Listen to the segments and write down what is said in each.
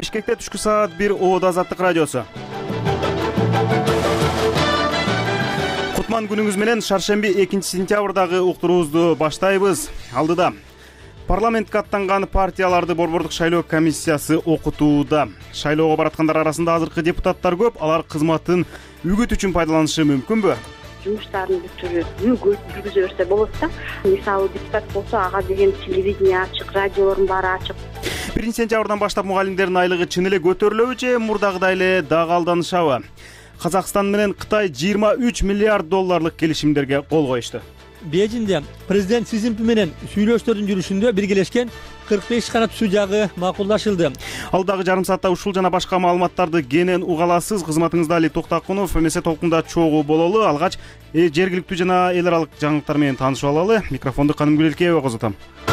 Бишкекте түшкү саат 1 Убада Азаттык радиосу. Кутман күнүңүз менен шаршемби 2-сентябрдагы уктуруубузду баштайбыз. Алдыда парламентке аттанган партияларды Борбордук шайлоо комиссиясы окутууда. Шайлоого бараткандар арасында азыркы депутаттар көп, алар кызматын үгүт үчүн пайдаланышы мүмкүнбү? Жумуштарын жүргүзө берсе болот да. Мисалы депутат болсо ага деген телевидение ачык, радиолордун баары ачык. 1-сентябрдан баштап мугалимдердин айлыгы чын эле көтөрүлөбү же мурдагыдай эле дагы алданышабы? Казакстан менен Кытай 23 миллиард долларлык келишимдерге кол коюшту. Бейжиңде президент Си Цзиньпин менен сүйлөштөрдүн жүрүшүндө биргелешкен 45 канат түсүү жагы макулдашылды. Алдагы жарым саатта ушул жана башка маалыматтарды кенен уга аласыз. Кызматыңызда Али Токтакунов, МС толкунда чогуу бололу. Алгач жергиликтүү жана эл аралык жаңылыктар менен таанышып алалы. Микрофонду Канымгүл Элкеева козотом.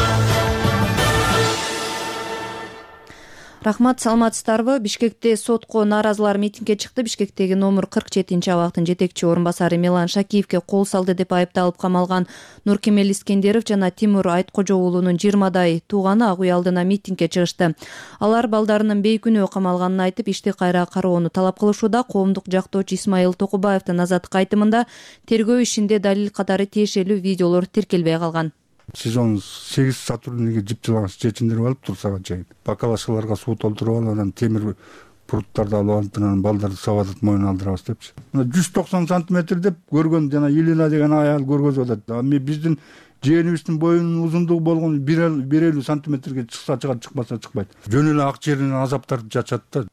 Рахмат, саламатсыздарбы? Бишкекте сотко нааразылар митингге чыкты. Бишкектеги номер 47-абактын жетекчи орун басары Милан Шакиевке кол салды деп айыпталып камалган Нуркемел Искендеров жана Тимур Айткожо уулунун 20-дай тууганы ак үй алдына митингге чыгышты. Алар балдарынын бейкүнөө камалганын айтып, ишти кайра кароону талап кылышууда. Коомдук жактоочу Исмайыл Токубаевдин азаттыкка айтымында тергөө ишинде далил катары тиешелүү видеолор тиркелбей калган. Сезон 8 сотрудниги жипчилаган чечимдерип алып турсага чейин бакалашкаларга суу толтуруп алып, анан темир пруттарды алып алып, анан балдарды сабатып моюн алдырабыз депчи. 190 сантиметр деп көргөн жана Илина деген аял көргөзүп атат. Биздин жээнибиздин боюнун узундугу болгон 1,50 сантиметрге чыкса чыгат, чыкпаса чыкпайт. Жөн эле ак жеринен азаптарды чачат да.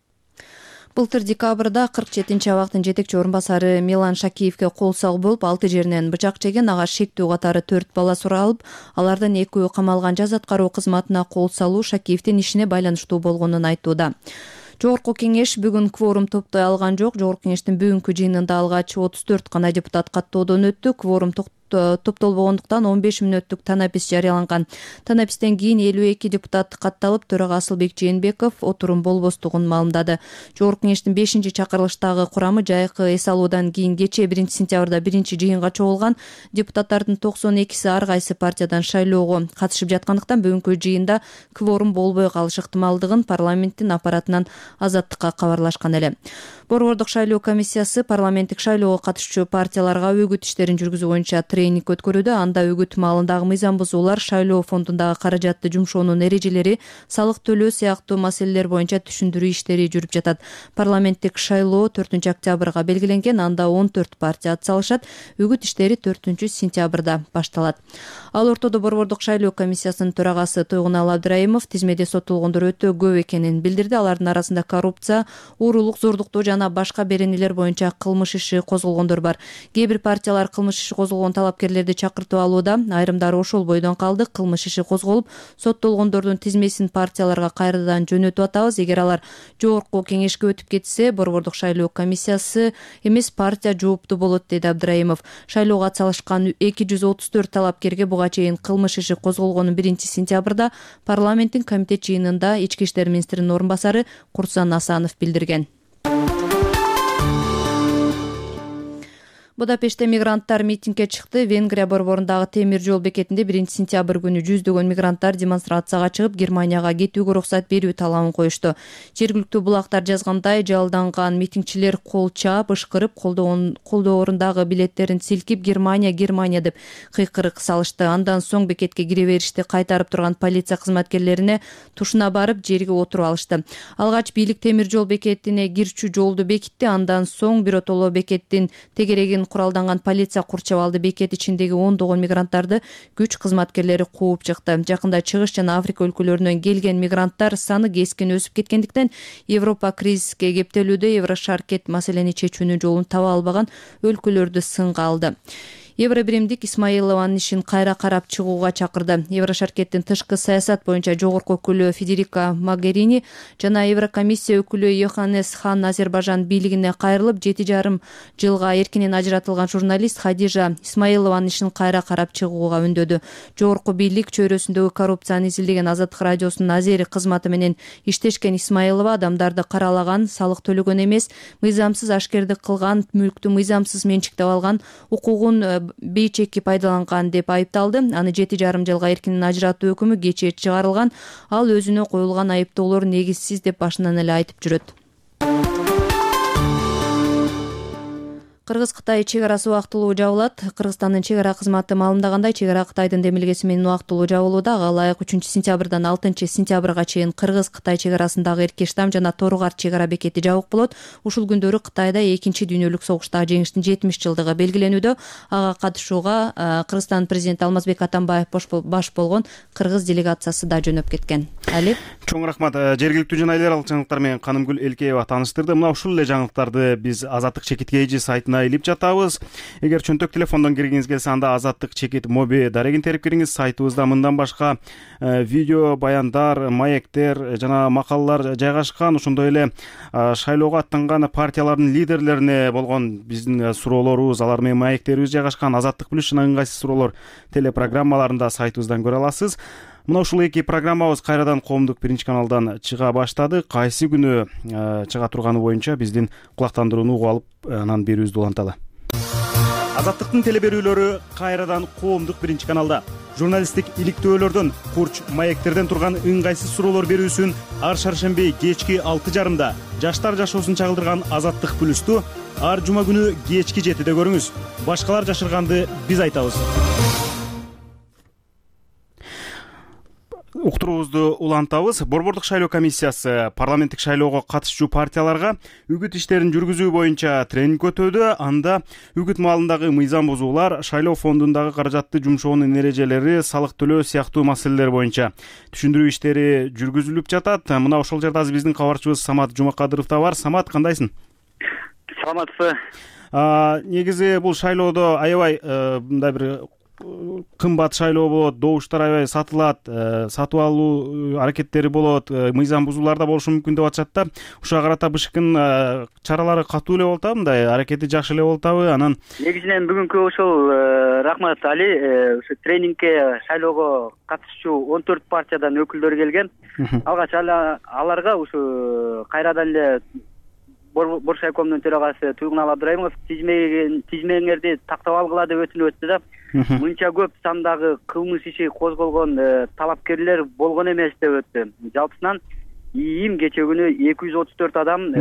Былтыр декабрда 47-абактын жетекчи орун басары Милан Шакиевке кол салуу болуп, 6 жеринен бычак жеген. Ага шектүү катары 4 бала суралып, алардын 2-өө камалган. Жаз аткаруу кызматына кол салуу Шакиевдин ишине байланыштуу болгонун айтууда. Жогорку кеңеш бүгүн кворум топтой алган жок. Жогорку кеңештин бүгүнкү жыйынында алгач 34 гана депутат каттоодон өттү. Кворум топтолбогондуктан 15 мүнөттүк танапис жарыяланган. Танапистен кийин 52 депутат катталып, төрага Асылбек Жээнбеков отурум болбостугун маалымдады. Жогорку кеңештин 5-чакырылыштагы курамы жайкы эс алуудан кийин кечээ 1-сентябрда биринчи жыйынга чогулган. Депутаттардын 92си ар кайсы партиядан шайлоого катышып жаткандыктан бүгүнкү жыйында кворум болбой калыш ыктымалдыгын парламенттин аппаратынан Азаттыкка кабарлашкан эле. Борбордук шайлоо комиссиясы парламенттик шайлоого катышчу партияларга үгүт иштерин жүргүзүү боюнча тренинг өткөрүүдө. Анда үгүт маалындагы мыйзам бузуулар, шайлоо фондундагы каражатты жумшоонун эрежелери, салык төлөө сыяктуу маселелер боюнча түшүндүрүү иштери жүрүп жатат. Парламенттик шайлоо 4-октябрга белгиленген. Анда 14 партия атсалышат. Үгүт иштери 4-сентябрда башталат. Ал ортодо Борбордук шайлоо комиссиясынын төрагасы Тойгунал Абдраимов тизмеде соттолгондор өтө көп экенин билдирди. Алардын арасында коррупция, уурулук, зордуктоо жана башка беренелер боюнча кылмыш иши козголгондор бар. Кээ бир партиялар кылмыш иши козголгон талапкерлерди чакыртып алууда. Айрымдары ошол бойдон калды. Кылмыш иши козголуп, соттолгондордун тизмесин партияларга кайрадан жөнөтүп атабыз. Эгер алар жогорку кеңешке өтүп кетсе, Борбордук шайлоо комиссиясы эмес, партия жооптуу болот, деди Абдраимов. Шайлоого атсалышкан 234 талапкерге буга чейин кылмыш иши козголгонун 1-сентябрда парламенттин комитет жыйынында ички иштер министринин орун басары Курсан Асанов билдирген. Будапештте мигранттар митингге чыкты. Венгрия борборундагы темир жол бекетинде 1-сентябрь күнү жүздөгөн мигранттар демонстрацияга чыгып, Германияга кетүүгө уруксат берүү талабын коюшту. Жергиликтүү булактар жазгандай, жалданган митингчилер кол чаап, ышкырып, колдоорундагы билеттерин силкип, Германия деп кыйкырык салышты. Андан соң бекетке кире беришти кайтарып турган полиция кызматкерлерине тушуна барып, жерге отуруп алышты. Алгач бийлик темир жол бекетине кирчү жолду бекитти. Андан соң биротоло бекеттин тегерегин куралданган полиция курчап алды. Бекет ичиндеги ондогон мигранттарды күч кызматкерлери кууп чыкты. Жакында чыгыш жана Африка өлкөлөрүнөн келген мигранттар саны кескин өсүп кеткендиктен Европа кризиске кептелүүдө. Еврошаркет маселени чечүүнүн жолун таба албаган өлкөлөрдү сынга алды. Евробиримдик Исмаилованын ишин кайра карап чыгууга чакырды. Еврошаркеттин тышкы саясат боюнча жогорку өкүлү Федерика Могерини жана Еврокомиссия өкүлү Йоханнес Хан Азербайжан бийлигине кайрылып, 7,5 жылга эркинен ажыратылган журналист Хадижа Исмаилованын ишин кайра карап чыгууга үндөдү. Жогорку бийлик чөйрөсүндөгү коррупцияны изилдеген Азаттык радиосунун азери кызматы менен иштешкен Исмаилова адамдарды каралаган, салык төлөгөн эмес, мыйзамсыз ашкердик кылган, мүлктү мыйзамсыз менчиктеп алган, укугун бейчекки пайдаланган деп айыпталды. Аны 7,5 жылга эркинен ажыратуу өкүмү кечээ чыгарылган. Ал өзүнө коюлган айыптоолор негизсиз деп башынан эле айтып жүрөт. Кыргыз-Кытай чек арасы убактылуу жабылат. Кыргызстандын чек ара кызматы маалымдагандай, чек ара Кытайдын демилгеси менен убактылуу жабылууда. Ага ылайык 3-сентябрдан 6-сентябрга чейин Кыргыз-Кытай чек арасындагы Эркештам жана Тору-Карт чек ара бекети жабык болот. Ушул күндөрү Кытайда 2 дүйнөлүк согуштагы жеңиштин 70 жылдыгы белгиленүүдө. Ага катышууга Кыргызстан президенти Алмазбек Атамбаев баш болгон кыргыз делегациясы да жөнөп кеткен. Али, чоң рахмат. Жергиликтүү жана эл аралык жаңылыктар менен Канымгүл Элкеева тааныштырды. Мына ушул эле жаңылыктарды биз Азаттык чекит KG сайтына илип жатабыз. Эгер чөнтөк телефондон киргиңиз келсе, анда Азаттык чекит моби дарегин терип кириңиз. Сайтыбызда мындан башка видео, баяндар, маектер жана макалалар жайгашкан. Ошондой эле шайлоого аттанган партиялардын лидерлерине болгон биздин суроолорубуз, алар менен маектерибиз жайгашкан. Азаттык плюс жана ыңгайсыз суроолор телепрограммаларында сайтыбыздан көрө аласыз. Мына ушул эки программабыз кайрадан коомдук биринчи каналдан чыга баштады. Кайсы күнү чыга турганы боюнча биздин кулактандырууну угуп алып, анан берүүбүздү уланталы. Азаттыктын телеберүүлөрү кайрадан коомдук биринчи каналда. Журналисттик иликтөөлөрдөн, курч маектерден турган ыңгайсыз суроолор берүүсүн ар шаршемби кечки 6:30 жаштар жашоосун чагылдырган Азаттык плюсту ар жума күнү кечки 7:00 көрүңүз. Башкалар жашырганды биз айтабыз. Уктуруубузду улантабыз. Борбордук шайлоо комиссиясы парламенттик шайлоого катышчу партияларга үгүт иштерин жүргүзүү боюнча тренинг өтүүдө. Анда үгүт маалындагы мыйзам бузуулар, шайлоо фондундагы каражатты жумшоонун эрежелери, салык төлөө сыяктуу маселелер боюнча түшүндүрүү иштери жүргүзүлүп жатат. Мына ошол жерде азыр биздин кабарчыбыз Самат Жумакадыров да бар. Самат, кандайсың? Саламатсызбы. Негизи бул шайлоодо аябай мындай бир кымбат шайлоо болот, добуштар аябай сатылат, сатып алуу аракеттери болот, мыйзам бузуулар да болушу мүмкүн деп атышат да. Ушуга карата БШКнын чаралары катуу эле болуп атабы, мындай аракети жакшы эле болуп атабы? Анан негизинен бүгүнкү ошол рахмат Али, ушу тренингке шайлоого катышчу 14 партиядан өкүлдөр келген. Алгач аларга ушу кайрадан эле Боршайкомдун төрагасы Туйгунал Абдырайымов тизмеңерди тактап алгыла деп өтүнүп өттү да. Мынча көп сандагы кылмыш иши козголгон талапкерлер болгон эмес деп өттү. Жалпысынан ИИМ кече күнү 234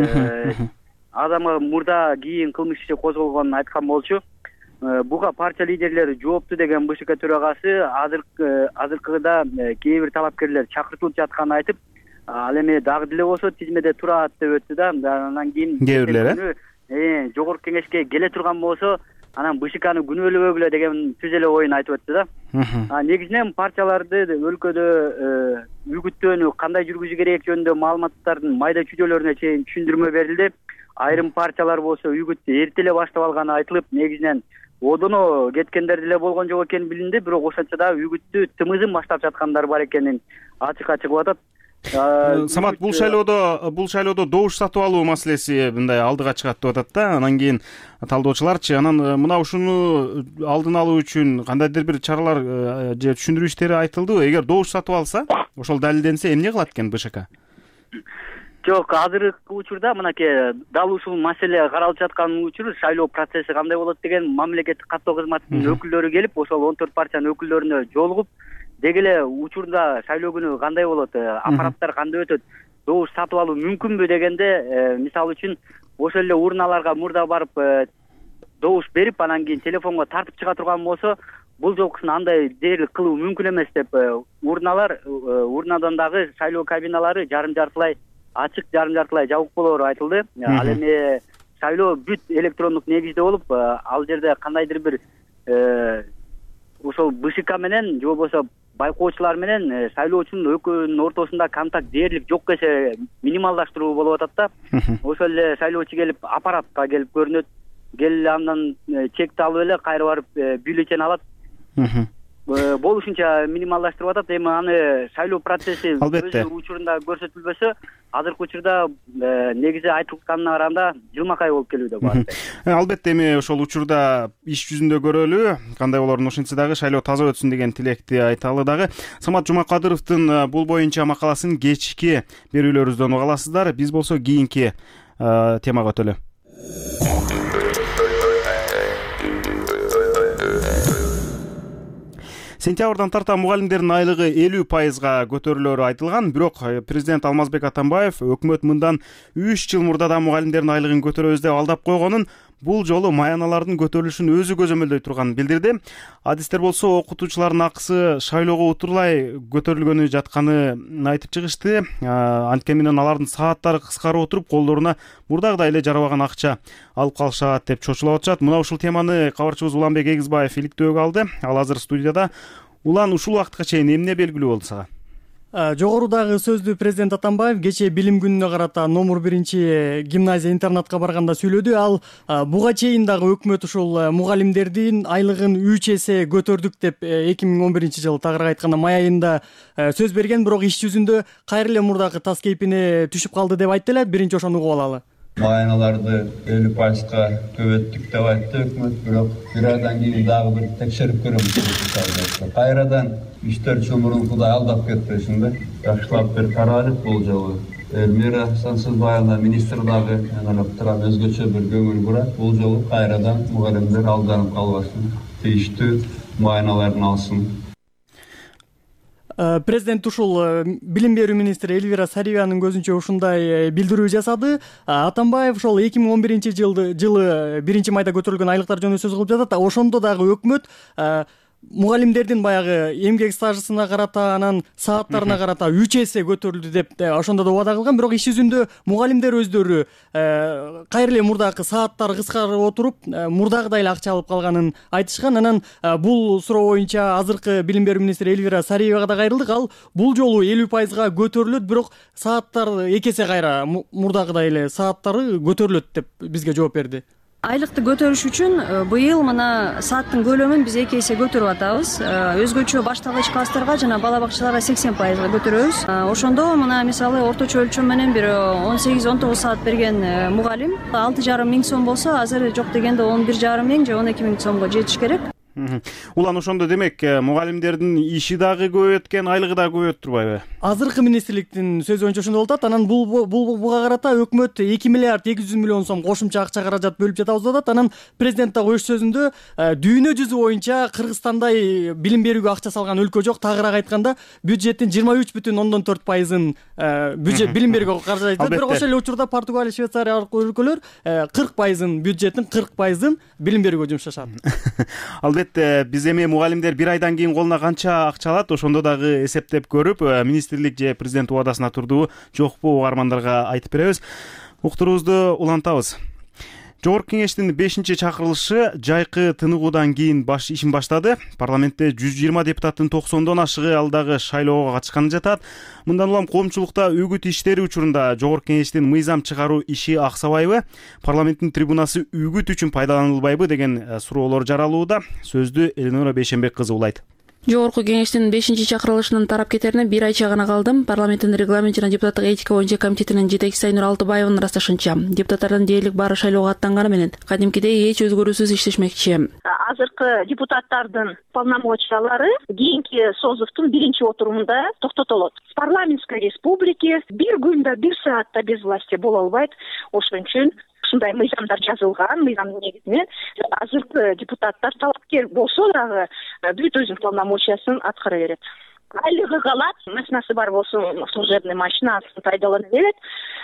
адамга мурда кийин кылмыш иши козголгонун айткан болчу. Буга партия лидерлери жоопту деген БШК төрагасы азыркыда кээ бир талапкерлер чакыртылып жатканын айтып, ал эми дагы деле болсо тизмеде турат деп өттү да. Анан кийин кээ бирлер жогорку кеңешке келе турган болсо, анан БШКны күнөөлөбөгүлө деген түз эле оюн айтып өттү да. Негизинен партияларды өлкөдө үгүттөөнү кандай жүргүзүү керек жөнүндө маалыматтардын майда чүйдөлөрүнө чейин түшүндүрмө берилди. Айрым партиялар болсо үгүттү эрте эле баштап алганы айтылып, негизинен одоно кеткендер деле болгон жок экени билинди, бирок ошончо да үгүттү тымызын баштап жаткандар бар экенин ачыкка чыгып атат. Самат, бул шайлоодо добуш сатып алуу маселеси мындай алдыга чыгат деп атат да. Анан кийин талдоочуларчы, анан мына ушуну алдын алуу үчүн кандайдыр бир чаралар же түшүндүрүү иштери айтылдыбы? Эгер добуш сатып алса, ошол далилденсе, эмне кылат экен БШК? Жок, азыркы учурда мынакей дал ушул маселе каралып жаткан учур, шайлоо процесси кандай болот деген мамлекеттик каттоо кызматынын өкүлдөрү келип, ошол 14 партиянын өкүлдөрүнө жолугуп, деги эле учурда шайлоо күнү кандай болот, аппараттар кандай өтөт, добуш сатып алуу мүмкүнбү дегенде, мисалы үчүн ошол эле урналарга мурда барып добуш берип, анан кийин телефонго тартып чыга турган болсо, бул жолкусун андай дээрлик кылуу мүмкүн эмес деп, урнадан дагы шайлоо кабиналары жарым-жартылай ачык, жарым-жартылай жабык болоору айтылды. Ал эми шайлоо бүт электрондук негизде болуп, ал жерде кандайдыр бир ошол БШК менен же болбосо байкоочулар менен шайлоочунун экөөнүн ортосунда контакт дээрлик жок эсе минималдаштыруу болуп атат да. Ошол эле шайлоочу келип аппаратка келип көрүнөт, келип андан чекти алып эле кайра барып бюллетень алат. Болушунча минималдаштырып атат. Эми аны шайлоо процесси өз учурунда көрсөтүлбөсө, азыркы учурда негизи айтылганына караганда жылмакай болуп келүүдө бар. Албетте, эми ошол учурда иш жүзүндө көрөлү, кандай болорун, ошентсе дагы шайлоо таза өтсүн деген тилекти айталы дагы. Самат Жумакадыровдун бул боюнча макаласын кечки берүүлөрүбүздөн уга аласыздар. Биз болсо кийинки темага өтөлү. Сентябрдан тарта мугалимдердин айлыгы 50% көтөрүлөрү айтылган, бирок президент Алмазбек Атамбаев өкмөт мындан 3 жыл мурда да мугалимдердин айлыгын көтөрөбүз деп алдап койгонун, бул жолу маяналардын көтөрүлүшүн өзү көзөмөлдөй турганын билдирди. Адистер болсо окутуучулардын акысы шайлоого утурлай көтөрүлгөнү жатканын айтып чыгышты. Анткени менен алардын сааттары кыскарып отуруп, колдоруна мурдагыдай эле жарабаган акча алып калышат деп чочулап атышат. Мына ушул теманы кабарчыбыз Уланбек Эгизбаев иликтөөгө алды. Ал азыр студияда. Улан, ушул убакытка чейин эмне белгилүү болду сага? Жогорудагы сөздү президент Атамбаев кечээ билим күнүнө карата номер 1 гимназия интернатка барганда сүйлөдү. Ал буга чейин дагы өкмөт ушул мугалимдердин айлыгын 3 эсе көтөрдүк деп 2011 жылы тагыраагы айтканда май айында сөз берген, бирок иш жүзүндө кайра эле мурдагы таз кейпине түшүп калды деп айтты эле. Биринчи ошону угуп алалы. Маяналарды 50%-га көбөттүк деп айтты өкмөт, бирок бир айдан кийин дагы бир текшерип көрөмүз. Кайрадан 3-4 жыл мурункудай алдап кетпесинби? Жакшылап бир каралып бул жолу. Элмира Сансызбаева министр дагы анан турам өзгөчө бир көңүл бурат. Бул жолу кайрадан мугалимдер алданып калбасын, тийиштүү маяналарын алсын. Президент ушул билим берүү министри Элвира Сариеванын көзүнчө ушундай билдирүү жасады. Атамбаев ошол 2011 жылы 1 майда көтөрүлгөн айлыктар жөнүндө сөз кылып жатат. Ошондо дагы өкмөт мугалимдердин баягы эмгек стажысына карата, анан сааттарына карата 3 эсе көтөрүлдү деп ошондо да убада кылган. Бирок иш жүзүндө мугалимдер өздөрү кайра эле мурдагы сааттар кыскарып отуруп, мурдагыдай эле акча алып калганын айтышкан. Анан бул суроо боюнча азыркы билим берүү министри Элвира Сариевага да кайрылдык. Ал бул жолу 50%-га көтөрүлөт, бирок сааттар 2 эсе кайра мурдагыдай эле сааттары көтөрүлөт деп бизге жооп берди. Айлыкты көтөрүш үчүн быйыл мына сааттын көлөмүн биз 2 эсе көтөрүп атабыз. Өзгөчө башталгыч класстарга жана бала бакчаларга 80%-га көтөрөбүз. Ошондо мына мисалы орточо өлчөм менен бир 18-19 саат берген мугалим 6,5 миң сом болсо, азыр жок дегенде 11,5 миң же 12 миң сомго жетиш керек. Улан, ошондо демек мугалимдердин иши дагы көбөйөт экен, айлыгы дагы көбөйөт турбайбы? Азыркы министрликтин сөзү боюнча ошондой болуп атат. Анан буга карата өкмөт 2 миллиард 200 миллион сом кошумча акча каражат бөлүп жатабыз деп атат. Анан президент дагы өз сөзүндө дүйнө жүзү боюнча Кыргызстандай билим берүүгө акча салган өлкө жок. Тагыраак айтканда бюджеттин 23,4%-ын бюджет билим берүүгө каражат. Бирок ошол эле учурда Португалия, Швейцария аркылуу өлкөлөр 40%-ын бюджеттин 40%-ын билим берүүгө жумшашат. Албетте, биз эми мугалимдер бир айдан кийин колуна канча акча алат, ошондо дагы эсептеп көрүп, министрлик же президент убадасына турдубу, жокпу угармандарга айтып беребиз. Уктуруубузду улантабыз. Жогорку кеңештин 5-чакырылышы жайкы тыныгуудан кийин ишин баштады. Парламентте 120 депутаттын 90дон ашыгы ал дагы шайлоого катышканы жатат. Мындан улам коомчулукта үгүт иштери учурунда жогорку кеңештин мыйзам чыгаруу иши аксабайбы, парламенттин трибунасы үгүт үчүн пайдаланылбайбы деген суроолор жаралууда. Сөздү Элинора Бейшенбек кызы улайт. Жогорку кеңештин 5-чакырылышынын тарап кетерине 1 айча гана калдым. Парламенттин регламент жана депутаттык этика боюнча комитетинин жетекчиси Айнур Алтыбаеванын ырасташынча, депутаттардын дээрлик баары шайлоого аттанганы менен кадимкидей эч өзгөрүүсүз иштешмекчи. Азыркы депутаттардын полномочиялары кийинки созувдун 1-отурумунда токтотулот. С парламентской республики бир күндө 1 саатта без власти боло албайт. Ошон үчүн ушундай мыйзамдар жазылган, мыйзамдын негизинен азыркы депутаттар талапкер болсо дагы бүт өзүнүн полномочиясын аткара берет. Айлыгы калат, машинасы бар болсо служебный машинасын пайдалана берет.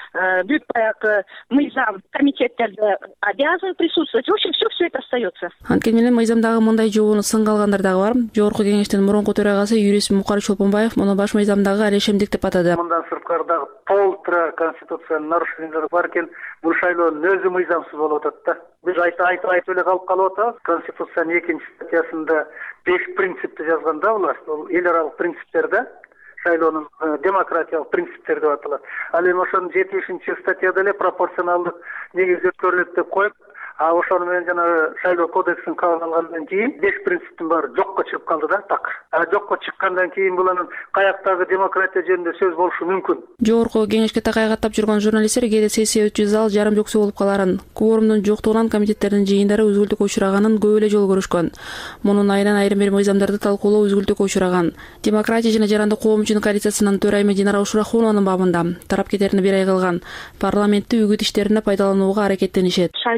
Бүт баягы мыйзам комитеттерде обязан присутствовать. В общем, все это остается. Анткени менен мыйзамдагы мындай жобону сынга алгандар дагы бар. Жогорку кеңештин мурунку төрагасы юрист Мукар Чолпонбаев муну баш мыйзамдагы алешемдик деп атады. Мындан сырткардагы полтора конституциянын нарушениялары бар экен. Бул шайлоонун өзү мыйзамсыз болуп атат да. Биз айтып эле калып атабыз. Конституциянын 2-статьясында 5 принципти жазганда булар, бул эл аралык принциптерде, шайлоонун демократиялык принциптери деп аталат. Ал эми ошонун 70-статьяда эле пропорционалдык негиз өткөрүлөт деп коюп, ошону менен жана шайлоо кодексин кабыл алгандан кийин 5 принциптин баары жокко чыгып калды да, так. Жокко чыккандан кийин буланын каяктагы демократия жөнүндө сөз болушу мүмкүн. Жогорку кеңешке такайгаттап жүргөн журналисттер кээде сессия өтүү зал жарым жоксу болуп каларын, кворумдун жоктугунан комитеттердин жыйындары үзгүлтүккө учураганын көп эле жолу көрүшкөн. Мунун айынан айрым бир мыйзамдарды талкуулоо үзгүлтүккө учураган. Демократия жана жарандык коом үчүн коалициясынын төрайымы Динара Ушурахунованын бабында тарап кетерине 1 ай калган. Парламентти үгүт иштерине пайдаланууга аракеттенишет. Шайлоонун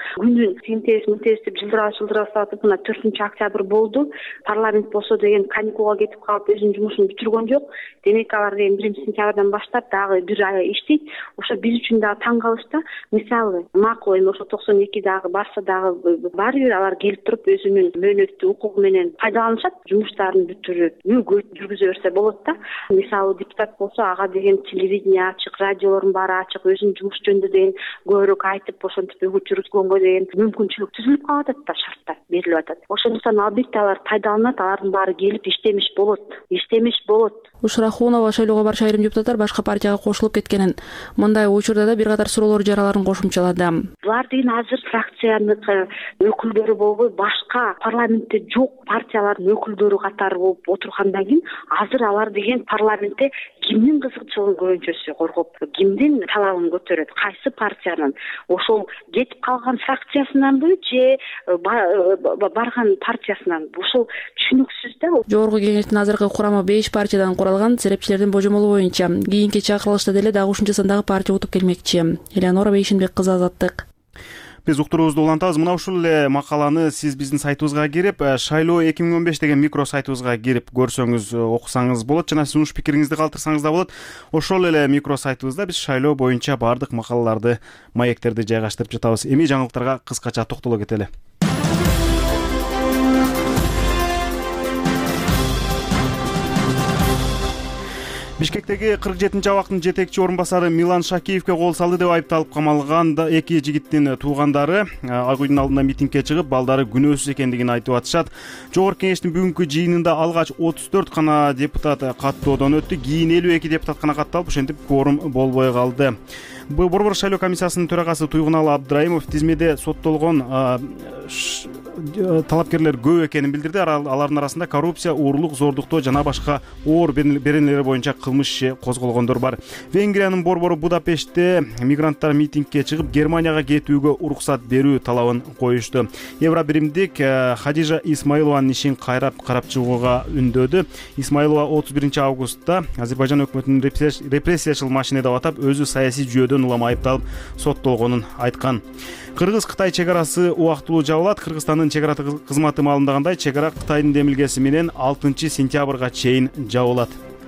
күнүн тинтебиз деп жылдыра сатып мына 4-октябрь болду. Парламент болсо деген каникулга кетип калып өзүнүн жумушун бүтүргөн жок. Демек алар деген 1-сентябрдан баштап дагы бир ай иштейт. Ошо биз үчүн дагы таң калыш да. Мисалы, макул эми ошо 92 дагы барса дагы баары бир алар келип туруп өзүнүн мөөнөттүү укугу менен пайдаланышат, жумуштарын бүтүрүп, өгөт жүргүзө берсе болот да. Мисалы, депутат болсо ага деген телевидение ачык, радиолордун баары ачык, өзүнүн жумуш жөнүндө деген көбүрөөк айтып, ошентип өгөт жүргүзгөнгө деген мүмкүнчүлүк түзүлүп калып атат да, шарттар берилип атат. Ошондуктан албетте алар пайдаланат, алардын баары келип иштемеш болот. Ушрахунова шайлоого барчу айрым депутаттар башка партияга кошулуп кеткенин, мындай учурда да бир катар суроолор жараларын кошумчалады. Булар деген азыр фракциянын өкүлдөрү болбой, башка парламентте жок партиялардын өкүлдөрү катары болуп отургандан кийин азыр алар деген парламентте кимдин кызыкчылыгын көбүнчөсү коргоп, кимдин талабын көтөрөт, кайсы партиянын, ошол кетип калган фракциясынанбы же барган партиясынан, ошол түшүнүксүз да. Жогорку кеңештин азыркы курамы 5 партиядан куралган. Серепчилердин божомолу боюнча кийинки чакырылышта деле дагы ушунча сандагы партия утуп келмекчи. Элеонора Бейшенбек кызы, Азаттык. Биз уктуруубузду улантабыз. Мына ушул эле макаланы сиз биздин сайтыбызга кирип, шайлоо 2015 деген микро сайтыбызга кирип көрсөңүз, окусаңыз болот жана сиз сунуш пикириңизди калтырсаңыз да болот. Ошол эле микро сайтыбызда биз шайлоо боюнча баардык макалаларды, маектерди жайгаштырып жатабыз. Эми жаңылыктарга кыскача токтоло кетели. Бишкектеги 47-абактын жетекчи орун басары Милан Шакиевке кол салды деп айыпталып камалган эки жигиттин туугандары Ак үйдүн алдында митингге чыгып, балдары күнөөсүз экендигин айтып атышат. Жогорку кеңештин бүгүнкү жыйынында алгач 34 гана депутат каттоодон өттү, кийин 52 депутат гана катталып, ошентип кворум болбой калды. Борбор шайлоо комиссиясынын төрагасы Туйгуналы Абдрайымов тизмеде соттолгон талапкерлер көп экенин билдирди. Алардын арасында коррупция, уурулук, зордуктоо жана башка оор беренелер боюнча кылмыш иши козголгондор бар. Венгриянын борбору Будапештте мигранттар митингге чыгып, Германияга кетүүгө уруксат берүү талабын коюшту. Евробиримдик Хадижа Исмаилованын ишин карап чыгууга үндөдү. Исмаилова 31 августта Азербайжан өкмөтүнүн репрессиячыл машина деп атап, өзү саясий жүйөдөн улам айыпталып соттолгонун айткан. Кыргыз-Кытай чек арасы убактылуу жабылат. Кыргызстандын чек ара кызматы маалымдагандай, чек ара Кытайдын демилгеси менен 6 сентябрга чейин жабылат.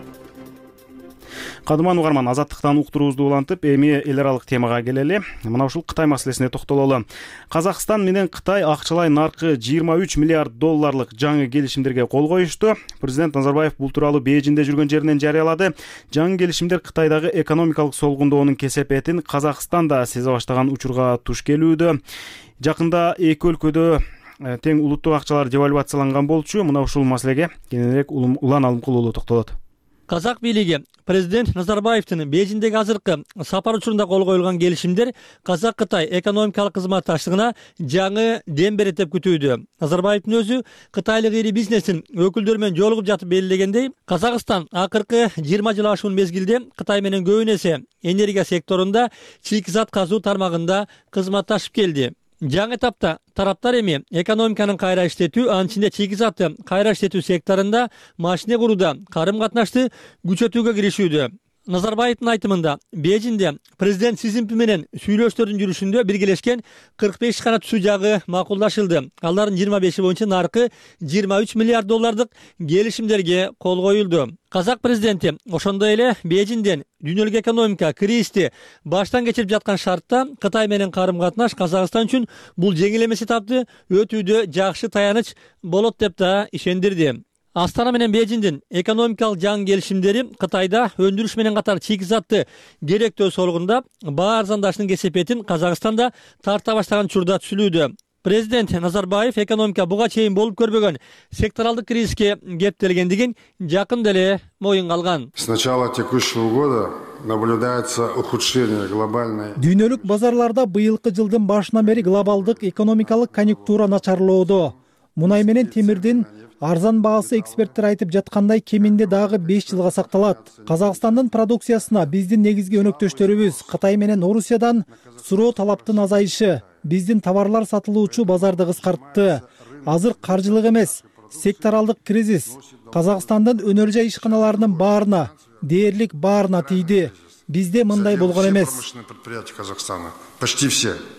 Кадырман угарман, Азаттыктан уктуруубузду улантып, эми эл аралык темага келели. Мына ушул Кытай маселесине токтололу. Казакстан менен Кытай акчалай наркы 23 миллиард долларлык жаңы келишимдерге кол коюшту. Президент Назарбаев бул тууралуу Бейжиңде жүргөн жеринен жарыялады. Жаңы келишимдер Кытайдагы экономикалык солгундоонун кесепетин Казакстан да сезе баштаган учурга туш келүүдө. Жакында эки өлкөдө тең улуттук акчалар девальвацияланган болчу. Мына ушул маселеге кененирээк Улан Алымкул уулу токтолот. Казак бийлиги президент Назарбаевдин Бейжиңдеги азыркы сапар учурунда кол коюлган келишимдер Казак-Кытай экономикалык кызматташтыгына жаңы дем берет деп күтүүдө. Назарбаевдин өзү кытайлык ири бизнестин өкүлдөрү менен жолугуп жатып белгилегендей, Казакстан акыркы 20 жыл ашуун мезгилде Кытай менен көбүн эсе энергия секторунда, чийки-зат казуу тармагында кызматташып келди. Жаңы этапта тараптар эми экономиканын кайра иштетүү, анын ичинде чийки затты кайра иштетүү секторунда машина курууда карым-катнашты күчөтүүгө киришүүдө. Назарбаевдин айтымында Бейжиңде президент Си Цзиньпин менен сүйлөшүүлөрдүн жүрүшүндө биргелешкен 45 гана түсүү жагы макулдашылды. Алардын 25 боюнча наркы 23 миллиард доллардык келишимдерге кол коюлду. Казак президенти ошондой эле Бейжиңден дүйнөлүк экономика кризисти баштан кечирип жаткан шартта Кытай менен карым-катнаш Казакстан үчүн бул жеңил эмес этапты өтүүдө жакшы таяныч болот деп да ишендирди. Астана менен Бейжиңдин экономикалык жаңы келишимдери Кытайда өндүрүш менен катар чийки затты керектөө солгундап, баа арзандашынын кесепетин Казакстанда тарта баштаган учурда түзүлүүдө. Президент Назарбаев экономика буга чейин болуп көрбөгөн секторалдык кризиске кептелгендигин жакында эле моюнга алган. С начала текущего года наблюдается ухудшение глобальной. Дүйнөлүк базарларда быйылкы жылдын башынан бери глобалдык экономикалык конъюнктура начарлоодо. Мунай менен темирдин арзан баасы эксперттер айтып жаткандай кеминде дагы 5 жылга сакталат. Казакстандын продукциясына биздин негизги өнөктөштөрүбүз Кытай менен Орусиядан суроо талаптын азайышы биздин товарлар сатылуучу базарды кыскартты. Азыр каржылык эмес, секторалдык кризис Казакстандын өнөр жай ишканаларынын баарына, дээрлик баарына тийди. Бизде мындай болгон эмес. Предприятия Казахстана почти все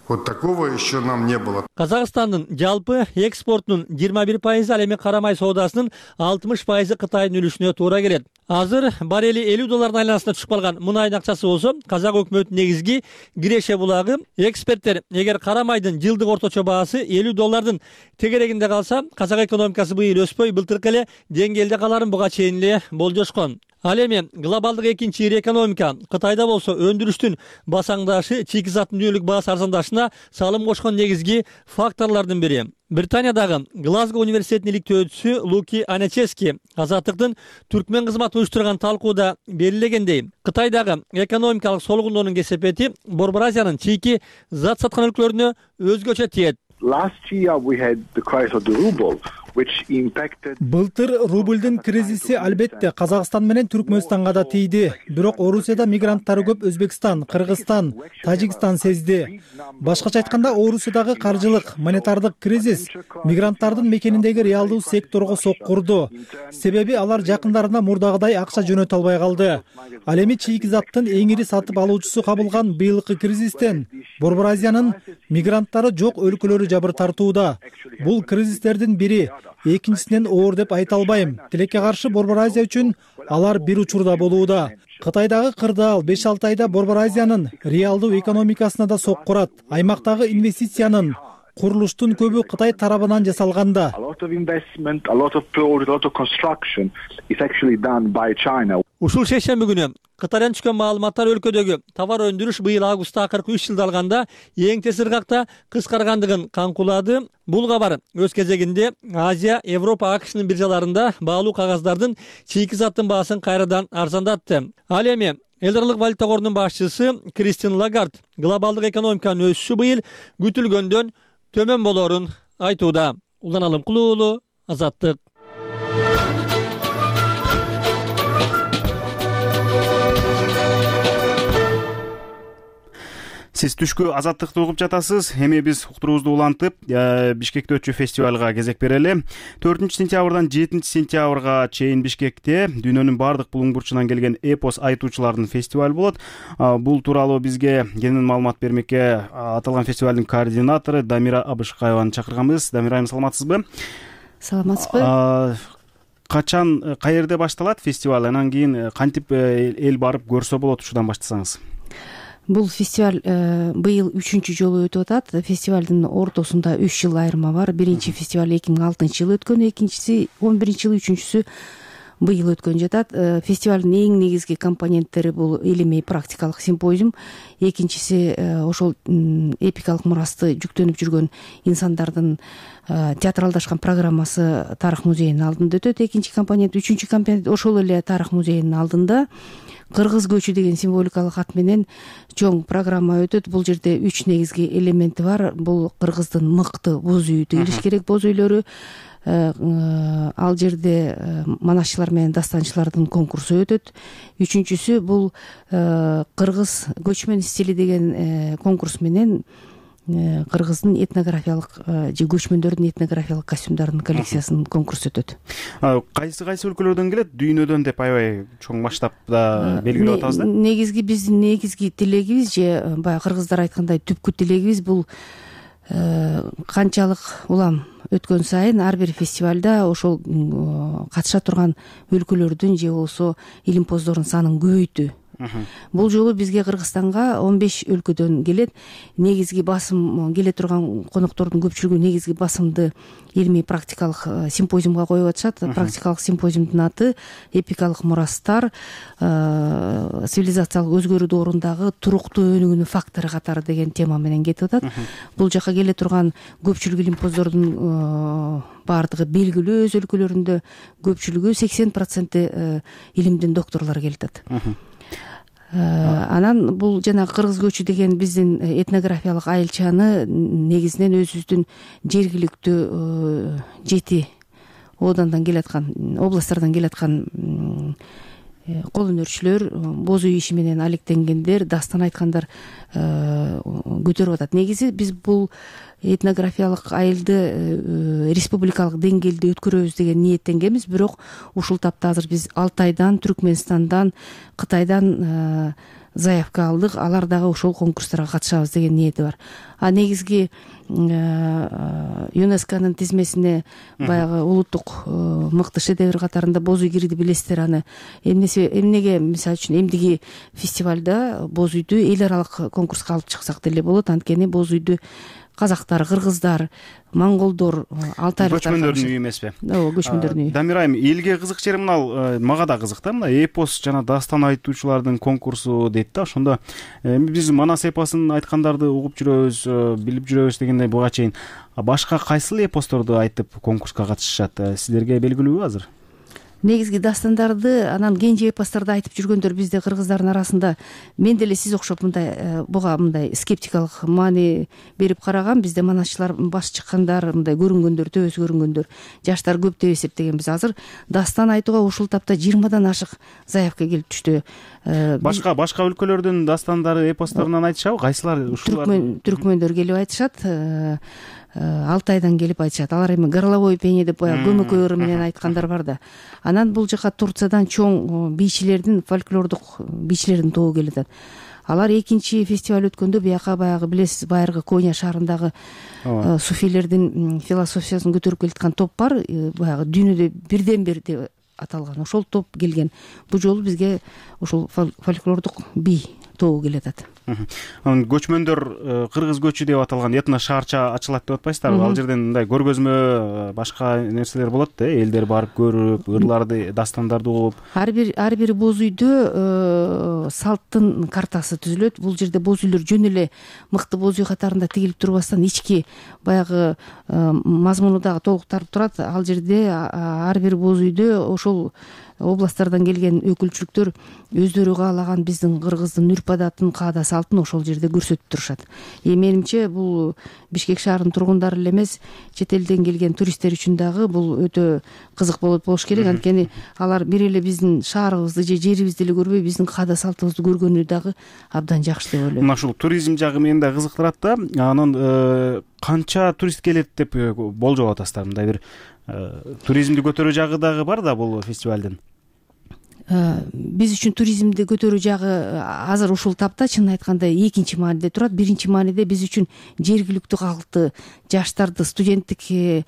Вот такого еще нам не было. Казакстандын жалпы экспортунун 21%, ал эми карамай соодасынын 60% Кытайдын үлүшүнө туура келет. Азыр барели $50 айланасына түшүп калган мунайдын акчасы болсо, Казак өкмөтүнүн негизги киреше булагы. Эксперттер эгер карамайдын жылдык орточо баасы $50 тегерегинде калса, Казак экономикасы быйыл өспөй, былтыркы эле деңгээлде каларын буга чейин эле болжошкон. Ал эми глобалдык экинчи ири экономика Кытайда болсо өндүрүштүн басаңдашы, чийки заттын дүйнөлүк баасы арзандашына салым кошкон негизги факторлордун бири. Британиядагы Глазго университетинин иликтөөчүсү Луки Анечески Азаттыктын түркмен кызматы уюштурган талкууда белгилегендей, Кытайдагы экономикалык солгундоонун кесепети Борбор Азиянын чийки зат саткан өлкөлөрүнө өзгөчө тиет. Last year we had the crisis of the ruble. Былтыр рубльдин кризиси албетте Казакстан менен Түркмөнстанга да тийди. Бирок Орусияда мигранттары көп Өзбекстан, Кыргызстан, Тажикстан сезди. Башкача айтканда, Орусиядагы каржылык, монетардык кризис мигранттардын мекениндеги реалдуу секторго соккурду. Себеби алар жакындарына мурдагыдай акча жөнөтө албай калды. Ал эми чийки заттын эң ири сатып алуучусу кабылган быйылкы кризистен Борбор Азиянын мигранттары жок өлкөлөрү жабыр тартууда. Бул кризистердин бири, экинчисинен оор деп айта албайм. Тилекке каршы Борбор Азия үчүн алар бир учурда болууда. Кытайдагы кырдаал 5-6 айда Борбор Азиянын реалдуу экономикасына да соккурат. Аймактагы инвестициянын, курулуштун көбү Кытай тарабынан жасалганда. Ушул шейшемби күнү Кытайдан түшкөн маалыматтар өлкөдөгү товар өндүрүш быйыл августта акыркы 3 жылда алганда эң тез ыргакта кыскаргандыгын канкулады. Бул кабар өз кезегинде Азия, Европа, АКШнын биржаларында баалуу кагаздардын чийки заттын баасын кайрадан арзандатты. Ал эми Элдарлык валюта корунун башчысы Кристин Лагард глобалдык экономиканын өсүшү быйыл күтүлгөндөн төмөн болорун айтууда. Улан Алымкулуу уулу, Азаттык. Сиз түшкү Азаттыкты угуп жатасыз. Эми биз уктуруубузду улантып, Бишкекте өтчү фестивалга кезек берели. 4-сентябрдан 7-сентябрга чейин Бишкекте дүйнөнүн бардык булуң бурчунан келген эпос айтуучулардын фестивалы болот. Бул тууралуу бизге кенен маалымат бермекке аталган фестивалдын координатору Дамира Абышкаеваны чакырганбыз. Дамира айым, саламатсызбы? Саламатсызбы. Качан, каерде башталат фестиваль? Анан кийин кантип эл барып көрсө болот, ушудан баштасаңыз? Бул фестиваль быйыл 3-чү жолу өтүп атат. Фестивалдын ортосунда 3 жыл айырма бар. Биринчи фестиваль 2006-жылы өткөн, экинчиси 11-жылы, үчүнчүсү быйыл өткөн жатат. Фестивалдын эң негизги компоненттери бул илимий практикалык симпозиум, экинчиси ошол эпикалык мурасты жүктөнүп жүргөн инсандардын театралдашкан программасы Тарых музейинин алдында өтөт. Экинчи компонент, үчүнчү компонент ошол эле Тарых музейинин алдында Кыргыз көчү деген символикалык ат менен чоң программа өтөт. Бул жерде 3 негизги элементи бар. Бул Кыргыздын мыкты боз үйү тигилиш керек, боз үйлөрү. Ал жерде манашчылар менен дастанчылардын конкурсу өтөт. Үчүнчүсү бул Кыргыз көчмөн стили деген конкурс менен Кыргыздын этнографиялык же көчмөндөрдүн этнографиялык костюмдарынын коллекциясынын конкурсу өтөт. Кайсы өлкөлөрдөн келет? Дүйнөдөн деп аябай чоң масштабда белгилеп атабыз да? Негизги биздин негизги тилегибиз же баягы кыргыздар айткандай түпкү тилегибиз бул канчалык улам өткөн сайын ар бир фестивалда ошол катыша турган өлкөлөрдүн же болбосо илимпоздордун санын көбөйтүү. Бул жолу бизге Кыргызстанга 15 өлкөдөн келет. Негизги басым келе турган коноктордун көпчүлүгү негизги басымды илимий практикалык симпозиумга коюп атышат. Практикалык симпозиумдун аты эпикалык мурастар цивилизациялык өзгөрүү доорундагы туруктуу өнүгүүнүн фактору катары деген тема менен кетип атат. Бул жака келе турган көпчүлүк илимпоздордун баардыгы белгилүү өз өлкөлөрүндө, көпчүлүгү 80% илимдин докторлору келип атат. Анан бул жана кыргыз көчү деген биздин этнографиялык айылчаны негизинен өзүбүздүн жергиликтүү 7 оодандан келаткан, областтардан келаткан кол өнөрчүлөр, боз үй иши менен алектенгендер, дастан айткандар көтөрүп атат. Негизи биз бул этнографиялык айылды республикалык деңгээлде өткөрөбүз деген ниеттенгенбиз. Бирок ушул тапта азыр биз Алтайдан, Түркмөнстандан, Кытайдан заявка алдык. Алар дагы ошол конкурстарга катышабыз деген ниети бар. А негизги ЮНЕСКОнун тизмесине баягы улуттук мыкты шедевр катарында боз үй кирди, билесиздер аны. Эмнеге мисалы үчүн эмдиги фестивалда боз үйдү эл аралык конкурска алып чыксак деле болот. Анткени боз үйдү казактар, кыргыздар, монголдор, алтайлыктар көчмөндөрдүн үйү эмеспи? Ооба, көчмөндөрдүн үйү. Дамира айым, элге кызык жери мына мага да кызык да, мына эпос жана дастан айтуучулардын конкурсу дейт да. Ошондо биз Манас эпосун айткандарды угуп жүрөбүз, билип жүрөбүз дегендей буга чейин башка кайсыл эпосторду айтып конкурска катышышат? Сиздерге белгилүүбү азыр? Негизги дастандарды, анан кенже эпосторду айтып жүргөндөр бизде кыргыздардын арасында мен деле сиз окшоп мындай буга мындай скептикалык маани берип карагам. Бизде манасчылар баш чыккандар, мындай көрүнгөндөр, төбөсү көрүнгөндөр жаштар көп деп эсептегенбиз. Азыр дастан айтууга ушул тапта 20дан ашык заявка келип түштү. Башка өлкөлөрдүн дастандары, эпосторунан айтышабы? Кайсылар ушулар? Түркмөндөр келип айтышат, Алтайдан келип айтышат. Алар эми горловой пение деп баягы көмөкөй ыры менен айткандар бар да. Анан бул жака Турциядан чоң бийчилердин, фольклордук бийчилердин тобу келет. Алар экинчи фестиваль өткөндө бияка баягы билесиз, байыркы Коня шаарындагы суфилердин философиясын көтөрүп келаткан топ бар. Баягы дүйнөдө бирден бир деп аталган ошол топ келген. Бул жолу бизге ошол фольклордук бий тобу келатат. Анан көчмөндөр кыргыз көчү деп аталган этно шаарча ачылат деп атпайсыздарбы? Ал жерден мындай көргөзмө, башка нерселер болот да, элдер барып көрүп, ырларды, дастандарды угуп. Ар бир боз үйдө салттын картасы түзүлөт. Бул жерде боз үйлөр жөн эле мыкты боз үй катарында тигилип турбастан ички баягы мазмуну дагы толуктарып турат. Ал жерде ар бир боз үйдө ошол областтардан келген өкүлчүлүктөр өздөрү каалаган биздин кыргыздын үрп адатын, каада салтын ошол жерде көрсөтүп турушат. Менимче бул Бишкек шаарынын тургундары эле эмес, чет элден келген туристтер үчүн дагы бул өтө кызык болуш керек. Анткени алар бир эле биздин шаарыбызды же жерибизди эле көрбөй, биздин каада салтыбызды көргөнү дагы абдан жакшы деп ойлойм. Мына ушул туризм жагы мени да кызыктырат да. Анан канча турист келет деп болжоп атасыздар? Мындай бир туризмди көтөрүү жагы дагы бар да бул фестивалдын? Биз үчүн туризмди көтөрүү жагы азыр ушул тапта чынын айтканда экинчи мааниде турат. Биринчи мааниде биз үчүн жергиликтүү калкты, жаштарды, студенттик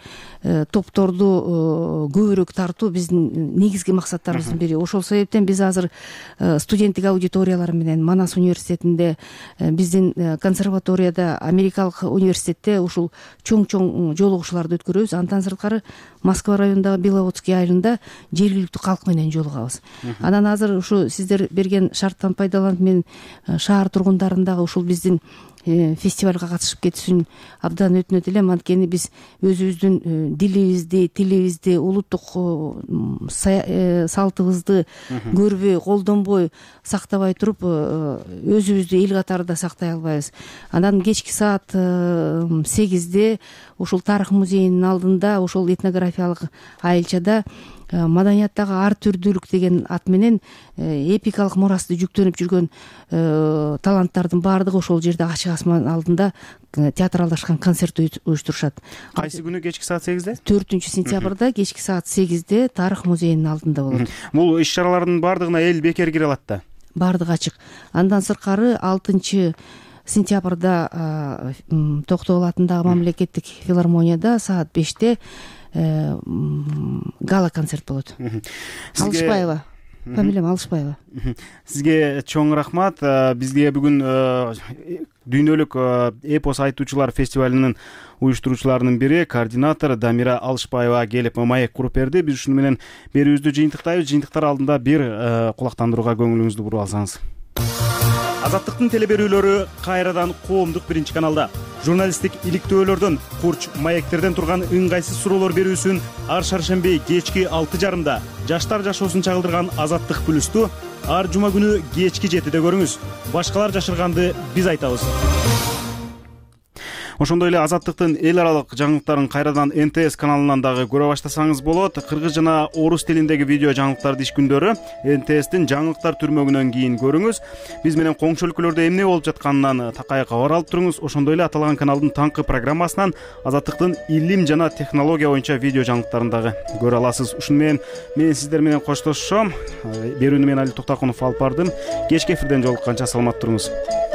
топторду көбүрөөк тартуу биздин негизги максаттарыбыздын бири. Ошол себептен биз азыр студенттик аудиториялар менен Манас университетинде, биздин консерваторияда, Америкалык университетте ушул чоң жолугушууларды өткөрөбүз. Андан сырткары Москва районундагы Беловодский айылында жергиликтүү калк менен жолугабыз. Анан азыр ушу сиздер берген шарттан пайдаланып мен шаар тургундарын дагы ушул биздин фестивалга катышып кетишин абдан өтүнөт элем. Анткени биз өзүбүздүн дилибизди, тилибизди, улуттук салтыбызды көрбөй, колдонбой, сактабай туруп, өзүбүздү эл катарында сактай албайбыз. Анан кечки саат 8-де ушул тарых музейинин алдында, ошол этнографиялык айылчада маданияттагы ар түрдүүлүк деген ат менен эпикалык мурасты жүктөнүп жүргөн таланттардын баардыгы ошол жерде ачык асман алдында театралдашкан концерт уюштурушат. Кайсы күнү кечки саат 8-де? 4-сентябрда кечки саат 8-де тарых музейинин алдында болот. Бул иш-чаралардын баардыгына эл бекер кире алат да? Баардыгы ачык. Андан сырткары 6-сентябрда Токтогул атындагы мамлекеттик филармонияда саат 5-те гала концерт болот. Алышбаева. Фамилиям Алышбаева. Сизге чоң рахмат. Бизге бүгүн дүйнөлүк эпос айтуучулар фестивалынын уюштуруучуларынын бири, координатор Дамира Алышбаева келип маек куруп берди. Биз ушуну менен берүүбүздү жыйынтыктайбыз. Жыйынтыктар алдында бир кулактандырууга көңүлүңүздү буруп алсаңыз. Азаттыктын телеберүүлөрү кайрадан коомдук биринчи каналда. Журналисттик иликтөөлөрдөн, курч маектерден турган ыңгайсыз суроолор берүүсүн ар шаршемби кечки 6:30 жаштар жашоосун чагылдырган Азаттык плюсту ар жума күнү кечки 7-де көрүңүз. Башкалар жашырганды биз айтабыз. Ошондой эле Азаттыктын эл аралык жаңылыктарын кайрадан НТС каналынан дагы көрө баштасаңыз болот. Кыргыз жана орус тилиндеги видео жаңылыктарды иш күндөрү НТСтин жаңылыктар түрмөгүнөн кийин көрүңүз. Биз менен коңшу өлкөлөрдө эмне болуп жатканынан такай кабар алып туруңуз. Ошондой эле аталган каналдын таңкы программасынан Азаттыктын илим жана технология боюнча видео жаңылыктарын дагы көрө аласыз. Ушуну менен мен сиздер менен коштошом. Берүүнү мен Али Токтакунов алып бардым. Кечки эфирден жолукканча саламат туруңуз.